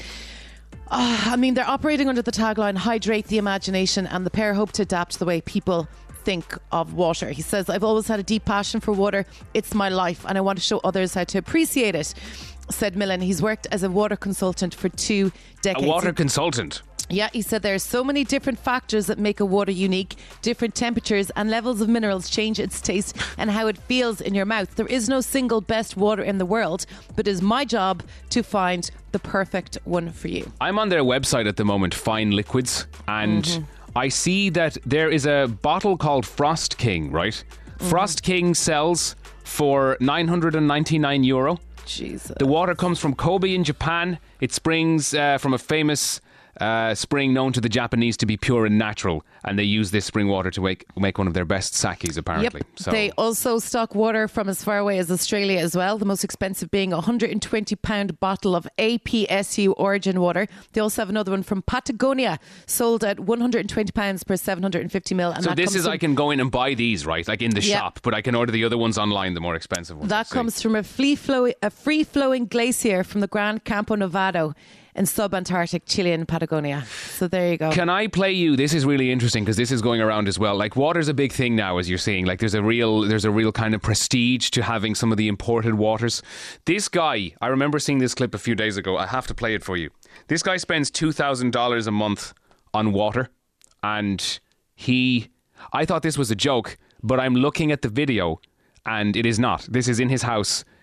Uh, I mean, they're operating under the tagline, hydrate the imagination, and the pair hope to adapt the way people think of water. He says, I've always had a deep passion for water. It's my life, and I want to show others how to appreciate it, said Millen. He's worked as a water consultant for two decades. A water consultant. Yeah, he said there are so many different factors that make a water unique. Different temperatures and levels of minerals change its taste and how it feels in your mouth. There is no single best water in the world, but it is my job to find the perfect one for you. I'm on their website at the moment, Fine Liquids, and Mm-hmm. I see that there is a bottle called Frost King, right? Mm-hmm. Frost King sells for nine hundred ninety-nine euro. Jesus. The water comes from Kobe in Japan. It springs uh, from a famous uh, spring known to the Japanese to be pure and natural, and they use this spring water to make, make one of their best sakis, apparently. Yep. So They also stock water from as far away as Australia as well, the most expensive being a one hundred twenty pound bottle of A P S U origin water. They also have another one from Patagonia, sold at one hundred twenty pounds per seven hundred fifty mil. And So that this comes is, from, I can go in and buy these, right? Like in the Yeah. shop, but I can order the other ones online, the more expensive ones. I That see. comes from a free-flowing, a free-flowing glacier from the Gran Campo Nevado in sub-Antarctic Chilean Patagonia. So there you go. Can I play you? This is really interesting because this is going around as well. Like water's a big thing now, as you're seeing. Like there's a real, there's a real kind of prestige to having some of the imported waters. This guy, I remember seeing this clip a few days ago. I have to play it for you. This guy spends two thousand dollars a month on water, and he, I thought this was a joke, but I'm looking at the video, and it is not. This is in his house.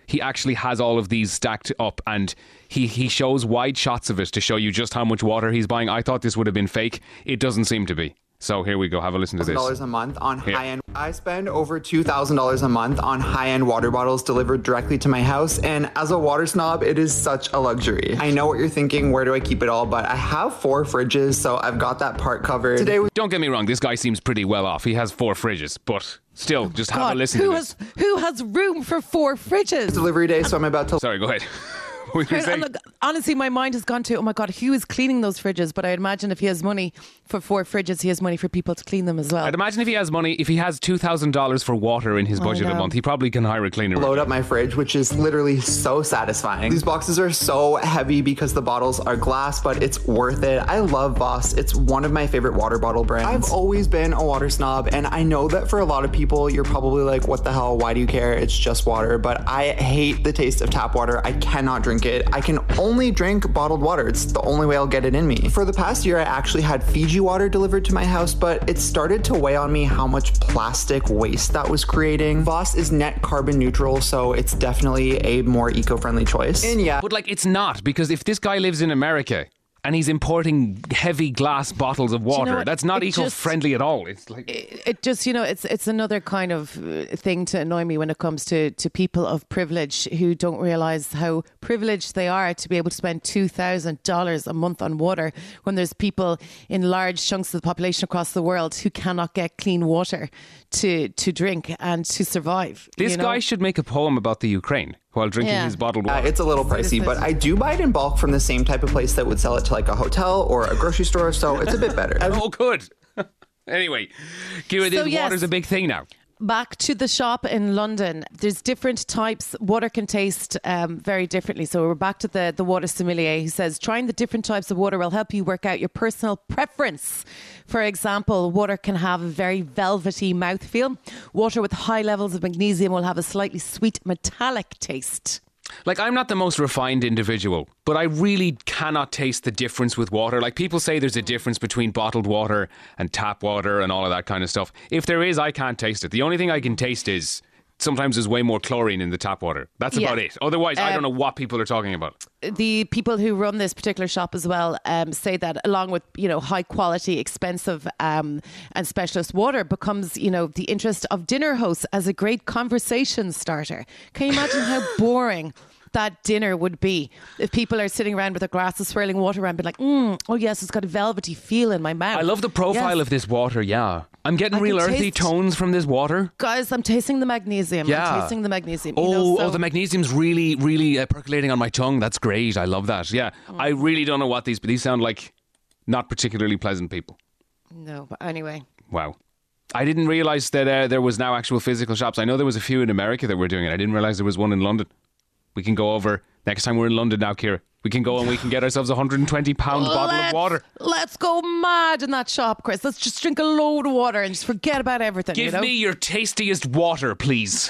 he actually has all of these stacked up, and he, he shows wide shots of it to show you just how much water he's buying. I thought this would have been fake. It doesn't seem to be. So here we go. Have a listen to this. dollars a month on Here. high-end. I spend over two thousand dollars a month on high-end water bottles delivered directly to my house, and as a water snob, it is such a luxury. I know what you're thinking, where do I keep it all? But I have four fridges, so I've got that part covered. Today was Don't get me wrong, this guy seems pretty well off. He has four fridges, but still, just have God, a listen who to has this. who has room for four fridges? delivery day, so I'm about to Sorry, go ahead. What were you And saying? look, honestly, my mind has gone to, oh my God, who is cleaning those fridges? But I imagine if he has money for four fridges, he has money for people to clean them as well. I'd imagine if he has money, if he has two thousand dollars for water in his I budget a know. month, he probably can hire a cleaner. load up my fridge, which is literally so satisfying. These boxes are so heavy because the bottles are glass, but it's worth it. I love Voss. It's one of my favorite water bottle brands. I've always been a water snob, and I know that for a lot of people, you're probably like, what the hell? Why do you care? It's just water. But I hate the taste of tap water. I cannot drink it. I can only drink bottled water. It's the only way I'll get it in me. For the past year, I actually had Fiji water delivered to my house, but it started to weigh on me how much plastic waste that was creating. Voss is net carbon neutral, so it's definitely a more eco-friendly choice. And yeah, But like, it's not, because if this guy lives in America and he's importing heavy glass bottles of you know water, what? that's not It just- eco-friendly at all. It's like... it, it just, you know, it's it's another kind of uh, thing to annoy me when it comes to, to people of privilege who don't realise how privileged they are to be able to spend two thousand dollars a month on water when there's people in large chunks of the population across the world who cannot get clean water to, to drink and to survive. This you know? guy should make a poem about the Ukraine while drinking Yeah. his bottled Uh, water. it's a little pricey, but I do buy it in bulk from the same type of place that would sell it to like a hotel or a grocery store, so it's a bit better. Oh, good. Anyway, Kira, So, this yes. water's a big thing now. Back to the shop in London. There's different types. Water can taste um, very differently. So we're back to the, the water sommelier. He says, trying the different types of water will help you work out your personal preference. For example, water can have a very velvety mouthfeel. Water with high levels of magnesium will have a slightly sweet metallic taste. Like, I'm not the most refined individual, but I really cannot taste the difference with water. Like, people say there's a difference between bottled water and tap water and all of that kind of stuff. If there is, I can't taste it. The only thing I can taste is sometimes there's way more chlorine in the tap water. That's Yeah. about it. Otherwise, I Um, don't know what people are talking about. The people who run this particular shop as well um, say that along with, you know, high quality, expensive um, and specialist water becomes, you know, the interest of dinner hosts as a great conversation starter. Can you imagine how boring that dinner would be if people are sitting around with a glass of swirling water around, be like, mm, oh yes, it's got a velvety feel in my mouth. I love the profile Yes. of this water, yeah. I'm getting I real can earthy taste- tones from this water. Guys, I'm tasting the magnesium. Yeah. I'm tasting the magnesium. you Oh, know, oh, so- the magnesium's really, really uh, percolating on my tongue. That's great. I love that. Yeah, I really don't know what these, but these sound like not particularly pleasant people. No, but anyway. Wow. I didn't realise that uh, there was now actual physical shops. I know there was a few in America that were doing it. I didn't realise there was one in London. We can go over next time we're in London now, Ciara. We can go and we can get ourselves a one hundred twenty pound bottle of Let's- water. Let's go mad in that shop, Chris. Let's just drink a load of water and just forget about everything. Give you know? me your tastiest water, please.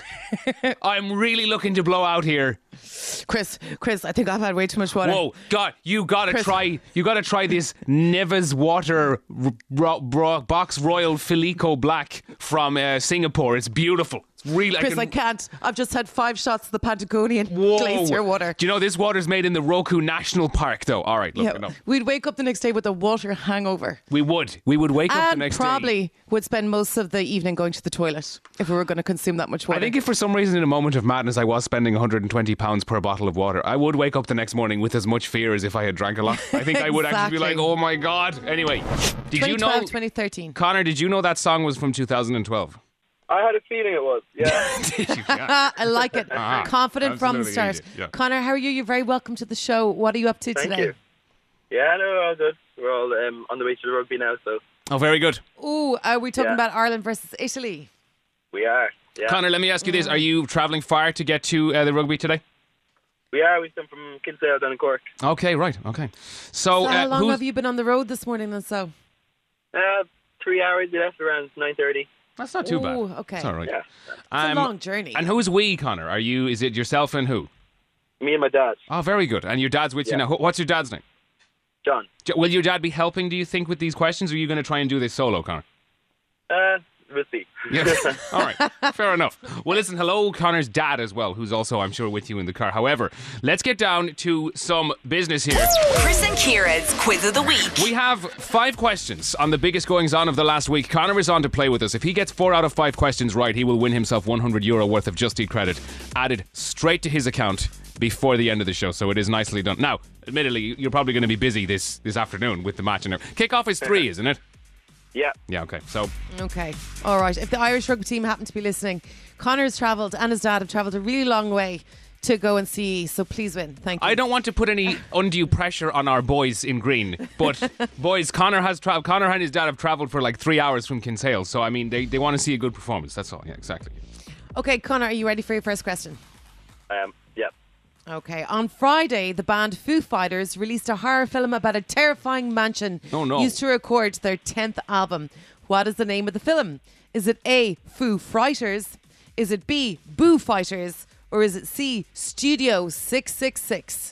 I'm really looking to blow out here. Chris, Chris, I think I've had way too much water. Whoa, God, you gotta Chris. try, you gotta try this Neves Water r- ro- bro- Box Royal Filico Black from uh, Singapore. It's beautiful. It's really. Chris, I, can- can't. I've just had five shots of the Patagonian Whoa. glacier water. Do you know this water's made in the Roku National Park, though? All right, look, Yeah, no. we'd wake up the next day with a water hangover. We would. We would wake up the And next day. probably would spend most of the evening going to the toilet if we were going to consume that much water. I think if for some reason in a moment of madness I was spending one hundred twenty pounds per bottle of water, I would wake up the next morning with as much fear as if I had drank a lot. I think I would actually be like, Exactly. oh my God. Anyway, did you twenty twelve, know, twenty thirteen. Connor, did you know that song was from two thousand twelve? I had a feeling it was, yeah. Did you? Yeah. I like it. Ah, Confident from the absolutely start. easy, yeah. Connor, how are you? You're very welcome to the show. What are you up to Thank today? you. Yeah, no, we're all good. We're all um, on the way to the rugby now, so Oh, very good. Ooh, are we talking Yeah. about Ireland versus Italy? we are. Yeah, Connor, let me ask you this. Are you travelling far to get to uh, the rugby today? we are. We've come from Kinsale down in Cork. Okay, right. Okay. So So, uh, how long who's- have you been on the road this morning then so? Uh, three hours. We left around nine thirty. That's not too bad. Ooh, okay. It's all right. Yeah, It's a long journey. And who's we, Connor? Are you? Is it yourself and who? me and my dad, Oh, very good. And your dad's with you Yeah. now. Wh- What's your dad's name? John. J- Will your dad be helping, do you think, with these questions, or are you going to try and do this solo, Connor? Uh, we'll see. Yeah. All right. Fair enough. Well, listen, hello, Connor's dad as well, who's also, I'm sure, with you in the car. However, let's get down to some business here. Chris and Kira's Quiz of the Week. We have five questions on the biggest goings-on of the last week. Connor is on to play with us. If he gets four out of five questions right, he will win himself one hundred euro worth of Just Eat credit added straight to his account before the end of the show, so it is nicely done. Now, admittedly, you're probably going to be busy this, this afternoon with the match. And kick-off is three, isn't it? Yeah. Yeah, okay. So. Okay. All right. If the Irish rugby team happen to be listening, Connor's travelled and his dad have travelled a really long way to go and see, so please win. Thank you. I don't want to put any undue pressure on our boys in green, but boys, Connor has tra- Connor and his dad have travelled for like three hours from Kinsale, so I mean, they, they want to see a good performance. That's all. Yeah, exactly. Okay, Connor, are you ready for your first question? Um, yeah. Okay. On Friday, the band Foo Fighters released a horror film about a terrifying mansion Oh, no. used to record their tenth album. What is the name of the film? Is it A, Foo Fighters? Is it B, Boo Fighters? Or is it C, Studio six six six?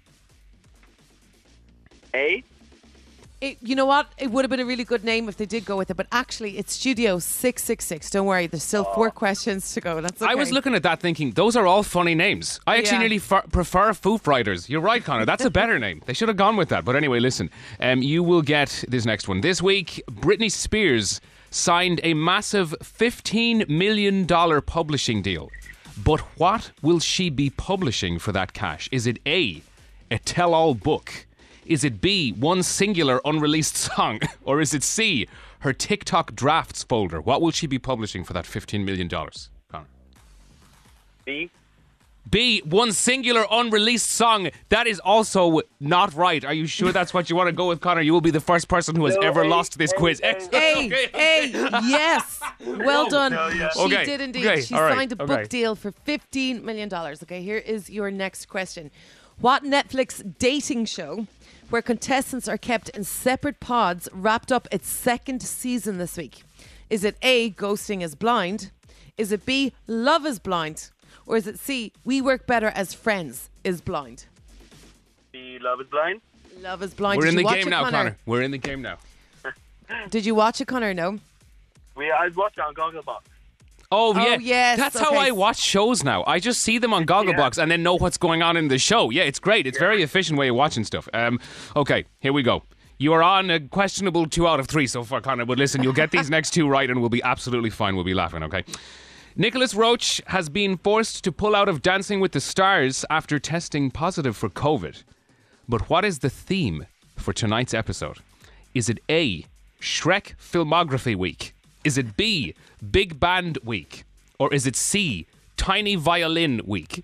A? It, you know what? It would have been a really good name if they did go with it, but actually it's Studio six six six. Don't worry, there's still four questions to go. That's okay. I was looking at that thinking, those are all funny names. I actually Yeah. nearly f- prefer Foo Fighters. You're right, Connor. That's a better name. They should have gone with that. But anyway, listen, um, you will get this next one. This week, Britney Spears signed a massive fifteen million dollars publishing deal. But what will she be publishing for that cash? Is it A, a tell-all book? Is it B, one singular unreleased song? Or is it C, her TikTok drafts folder? What will she be publishing for that fifteen million dollars? Connor. B? B, one singular unreleased song. That is also not right. Are you sure that's what you want to go with, Connor? You will be the first person who has No, ever A, lost this A, quiz. A, Excellent. A, Okay, A, yes. Well done. No, yeah. She Okay, did indeed. okay, She all right, signed a book okay. deal for fifteen million dollars. Okay, here is your next question. What Netflix dating show, where contestants are kept in separate pods, wrapped up its second season this week? Is it A, Ghosting is Blind? Is it B, Love is Blind? Or is it C, We Work Better as Friends is Blind? B, Love is Blind? Love is Blind. We're Did in you the watch game it, now, Connor? Connor. We're in the game now. Did you watch it, Connor? No. We, I watched it on Gogglebox. Oh, Oh, yeah. yes, That's how okay. I watch shows now. I just see them on Gogglebox and then know what's going on in the show. Yeah, it's great. It's a very efficient way of watching stuff. Um, okay, here we go. You are on a questionable two out of three so far, Connor. But listen, you'll get these next two right and we'll be absolutely fine. We'll be laughing, okay? Nicholas Roach has been forced to pull out of Dancing with the Stars after testing positive for COVID. But what is the theme for tonight's episode? Is it A, Shrek Filmography Week? Is it B, Big Band Week? Or is it C, Tiny Violin Week?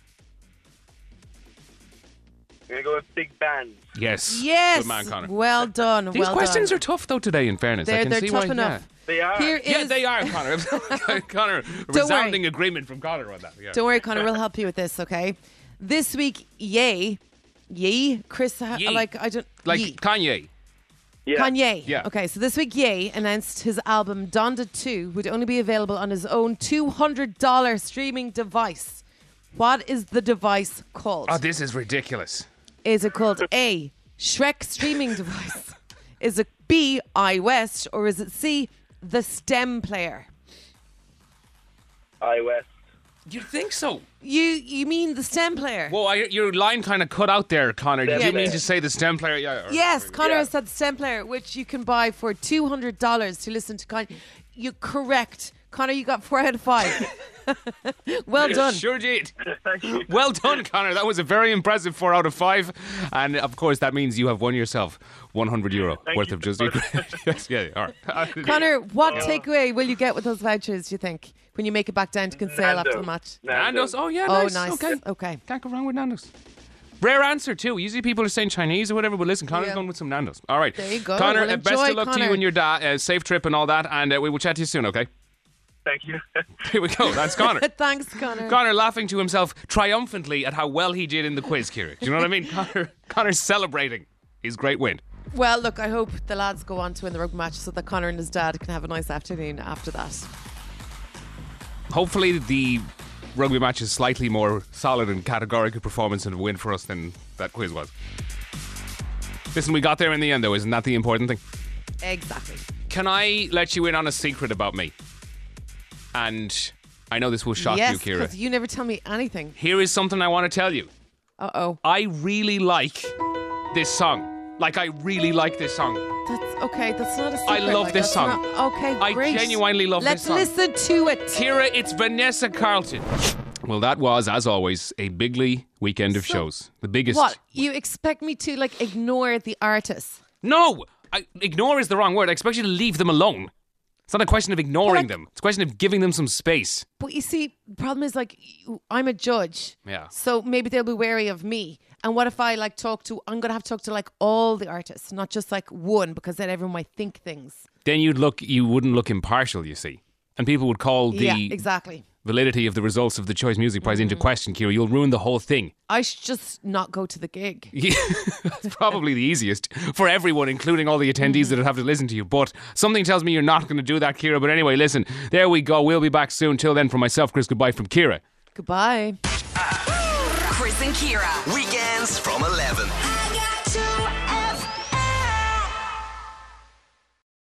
We're going to go with Big Band. Yes. Yes. Good man, Connor. Well done. These well questions done. are tough, though, today, in fairness. I They're, can they're see tough why, enough. They are. Here is, Yeah, they are, Connor. Connor, Don't resounding worry. agreement from Connor on that. Yeah. Don't worry, Connor. We'll help you with this, okay? This week, Ye, Ye, Chris, ha- Ye. like I don't Like Ye. Kanye. Yeah. Kanye. Yeah. Okay, so this week, Ye announced his album Donda two would only be available on his own two hundred dollars streaming device. What is the device called? Oh, this is ridiculous. Is it called A, Shrek streaming device? Is it B, iWest? Or is it C, the STEM player? iWest. You think so? You you mean the STEM player? Whoa, I, your line kind of cut out there, Connor. Did Stem you mean player. to say the STEM player? Yeah. or- Yes, Connor Yeah. has said the STEM player, which you can buy for two hundred dollars to listen to Kanye. You're correct. Connor, you got four out of five. Well done. Sure did. Thank you. Well done, Connor. That was a very impressive four out of five. And of course, that means you have won yourself one hundred euro Thank worth you of Just so Eat. Yes, yeah, all right. Connor, what takeaway will you get with those vouchers, do you think, when you make it back down to Kinsale after the Nando's. match? Nando's. Oh, yeah, Oh, nice. nice. Okay. Okay. Can't go wrong with Nando's. Rare answer, too. Usually people are saying Chinese or whatever, but listen, Connor's Yeah. going with some Nando's. All right. There you go. Connor, Well, uh, best enjoy, of luck to Connor. you and your dad. Uh, safe trip and all that, and uh, we will chat to you soon, okay? Thank you. Here we go. That's Connor. Thanks, Connor. Connor laughing to himself triumphantly at how well he did in the quiz, Kira. Do you know what I mean? Connor, Connor's celebrating his great win. Well, look, I hope the lads go on to win the rugby match so that Connor and his dad can have a nice afternoon after that. Hopefully the rugby match is slightly more solid and categorical performance and a win for us than that quiz was. Listen, we got there in the end, though. Isn't that the important thing? Exactly. Can I let you in on a secret about me? And I know this will shock yes, you, Ciara. because you never tell me anything. Here is something I want to tell you. Uh-oh. I really like this song. Like, I really like this song. That's okay. That's not a secret. I love like, this that's song. Not, okay, I great. genuinely love Let's this song. Let's listen to it. Ciara, it's Vanessa Carlton. Well, that was, as always, a Bigly weekend of So, shows. The biggest. What? You expect me to, like, ignore the artists? No! I, ignore is the wrong word. I expect you to leave them alone. It's not a question of ignoring like, them. It's a question of giving them some space. But you see, the problem is, like, I'm a judge. Yeah. So maybe they'll be wary of me. And what if I, like, talk to, I'm going to have to talk to, like, all the artists, not just, like, one, because then everyone might think things. Then you'd look, you wouldn't look impartial, you see. And people would call the Yeah, exactly. validity of the results of the Choice Music Prize into question, Ciara. You'll ruin the whole thing. I should just not go to the gig. Yeah, that's probably the easiest for everyone, including all the attendees that would have to listen to you. But something tells me you're not going to do that, Ciara. But anyway, listen, there we go. We'll be back soon. Till then, from myself, Chris, goodbye from Ciara. Goodbye. Chris and Ciara. Weekends from eleven.